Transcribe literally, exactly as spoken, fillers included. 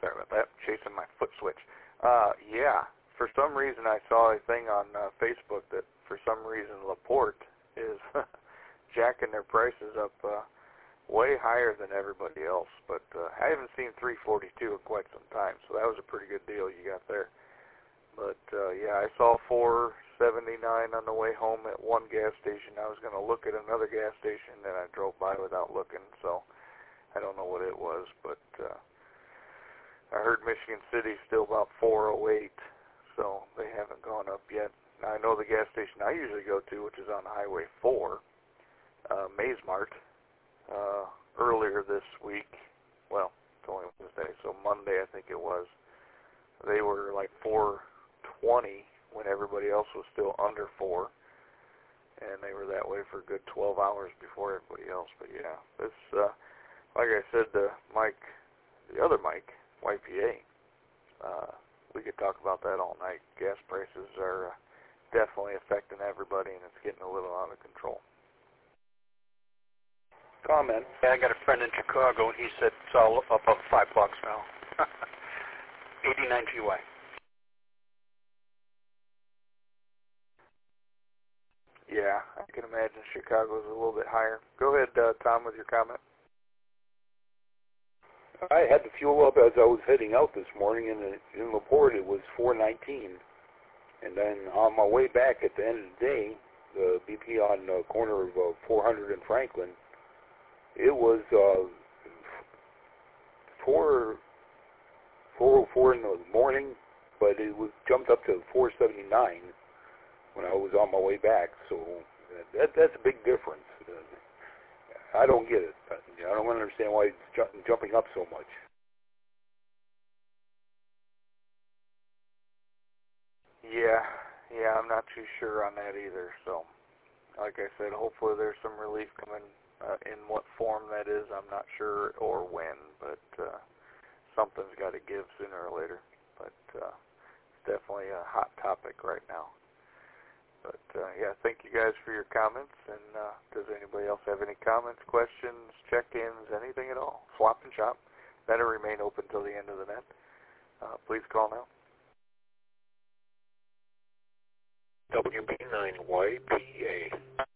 Sorry about that. Chasing my foot switch. Uh, yeah. For some reason, I saw a thing on uh, Facebook that for some reason LaPorte is jacking their prices up uh, way higher than everybody else. But uh, I haven't seen three forty-two in quite some time, so that was a pretty good deal you got there. But uh, yeah, I saw four seventy-nine on the way home at one gas station. I was going to look at another gas station, and I drove by without looking, so I don't know what it was. But uh, I heard Michigan City's still about four oh eight. So they haven't gone up yet. Now, I know the gas station I usually go to, which is on Highway four, uh, Maze-Mart, uh, earlier this week, well, it's only Wednesday, so Monday I think it was, they were like four twenty when everybody else was still under four, and they were that way for a good twelve hours before everybody else. But yeah, this, uh, like I said to Mike, the other Mike, Y P A, uh, we could talk about that all night. Gas prices are uh, definitely affecting everybody, and it's getting a little out of control. Comment. Yeah, I got a friend in Chicago, and he said it's all up about five bucks now. eighty-nine G Y. Yeah, I can imagine Chicago's a little bit higher. Go ahead, uh, Tom, with your comment. I had the fuel up as I was heading out this morning, and in LaPorte it was four nineteen. And then on my way back at the end of the day, the B P on the corner of uh, four hundred and Franklin, it was uh, four oh four in the morning, but it was jumped up to four seventy-nine when I was on my way back. So that, that's a big difference. Uh, I don't get it. I don't understand why it's ju- jumping up so much. Yeah, yeah, I'm not too sure on that either. So, like I said, hopefully there's some relief coming. Uh, in what form that is, I'm not sure, or when, but uh, something's got to give sooner or later. But uh, it's definitely a hot topic right now. But, uh, yeah, thank you guys for your comments. And uh, does anybody else have any comments, questions, check-ins, anything at all? Swap and shop. That'll remain open till the end of the net. Uh, please call now. W B nine Y P A.